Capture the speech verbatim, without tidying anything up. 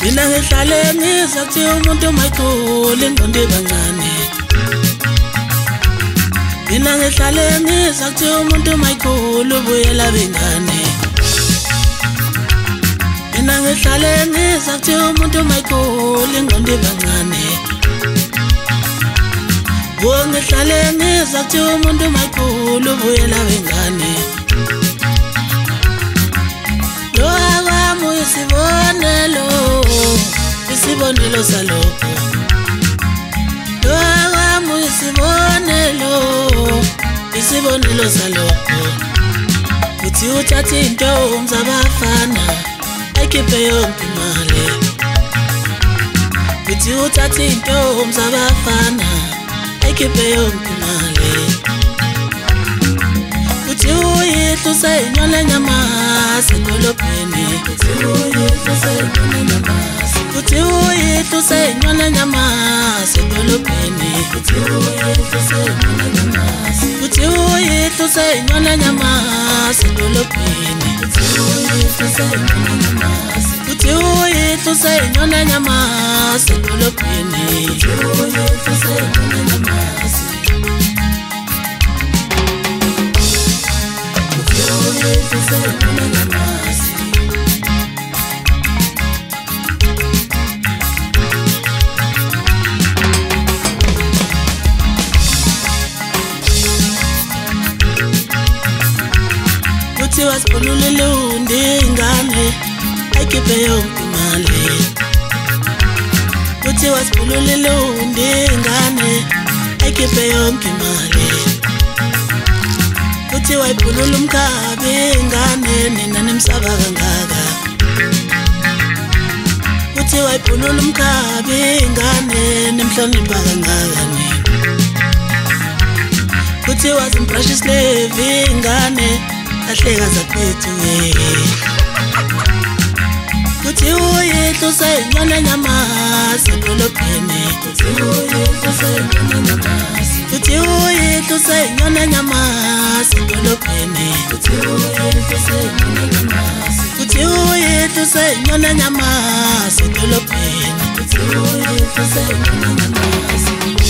Mina ngihlale ngizathi umuntu mayikhulu ingqondo ibancane. Mina ngihlale ngizathi umuntu mayikhulu ubuyela bengane. Mina ngihlale ngizathi umuntu mayikhulu ingqondo ibancane. Wo ngihlale ngizathi umuntu mayikhulu ubuyela bengane. Lo akwami isibonelo, isibonelo salokho. Lo akwami isibonelo, isibonelo salokho. Uthi uthathe intombi zabafana ayikhiphe yonke imali. Uthi uthathe intombi zabafana ayikhiphe yonke imali. Uthi uyihluse inyole nyamasi edolobheni. Uthi uyihluse inyole nyamasi. Uthi uyihluse inyole nyamasi edolobheni. Uthi uyihluse inyole nyamasi. Uthi uyihluse inyole nyamasi edolobheni. Uthi uyihluse inyole nyamasi. Uthi uyihluse inyole nyamasi edolobheni. Uthi uyihluse inyole nyamasi. Uthi wasibonulele undingane ayikhiphe yonke imali. Uthi wasibonulele undingane ayikhiphe yonke imali. Uthi wayibhulula umkhabi ingane nina nimsaba kangaka. Uthi wayibhulula umkhabi ingane nimhlonipha kangaka nina. Uthi wazimbrusha islave ingane ahleka zaphethu we. Uthi uyihluse inyole nyamasi edolobheni. Uthi uyihluse inyole nyamasi. Uthi uyihluse inyole nyamasi edolobheni. Uthi uyihluse inyole nyamasi. Uthi uyihluse inyole nyamasi edolobheni. Uthi uyihluse inyole nyamasi.